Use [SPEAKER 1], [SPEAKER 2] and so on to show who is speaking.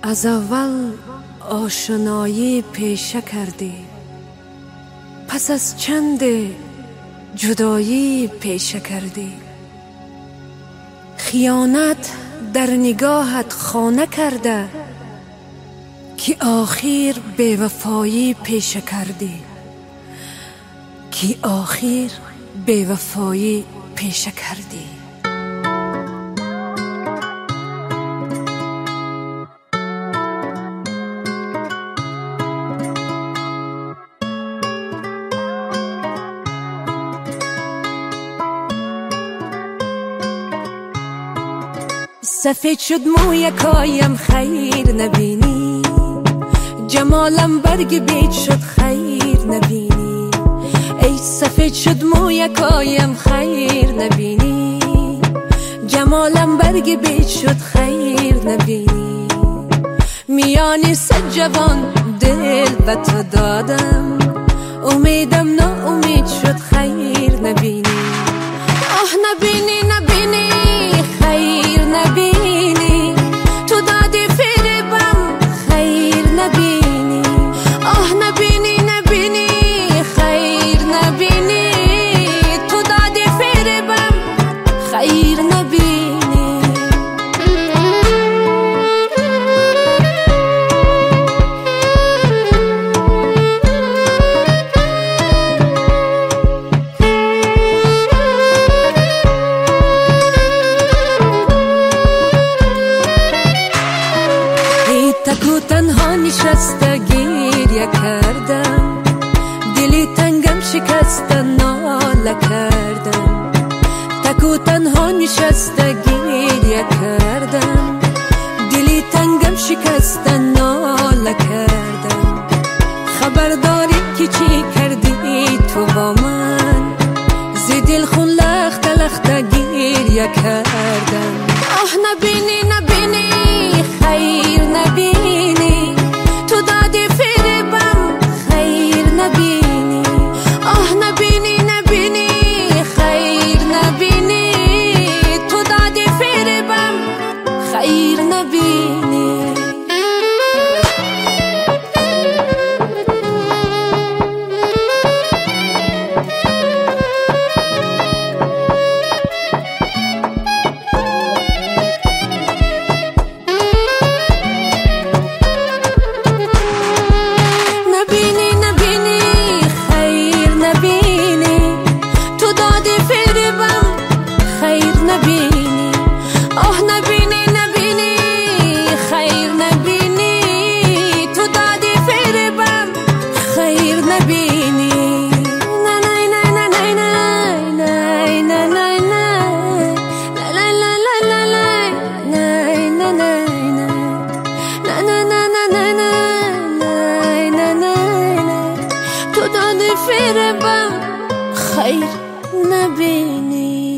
[SPEAKER 1] از اول آشنایی پیشه کردی، پس از چند جدایی پیشه کردی. خیانت در نگاهت خانه کرده که آخر بی‌وفایی پیشه کردی، که آخر بی‌وفایی پیشه کردی. سفید شد موی کایم خیر نبینی، جمالم برگ بید شد خیر نبینی. ای سفید شد موی کایم خیر نبینی، جمالم برگ بید شد خیر نبینی. میانی صد جوان دل به تو دادم، امیدم نا امید شد خیر نبینی. آه نبینی نبینی خیر نبینی، تو دادی فریبم خیر نبینی. آه نبینی نبینی خیر نبینی، تو دادی فریبم خیر نبینی. تکو تنها نشسته گریه کردم، دلی تنگم شکسته ناله کردم. تکو تنها نشسته گریه کردم، دلی تنگم شکسته ناله کردم. خبرداری که چی کردی تو با من، زی دل خون لخته لخته گریه کردم. آه نبینی نبینی خیر نبینی، تو دادی فریبم خیر نبینی. آه نبینی نبینی خیر نبینی، تو دادی فریبم خیر نبینی. آه نبینی نبینی خیر نبینی، تو دادی فریبم خیر نبینی. نه نه نه نه نه نه نه نه نه تو دادی فریبم خیر نبینی.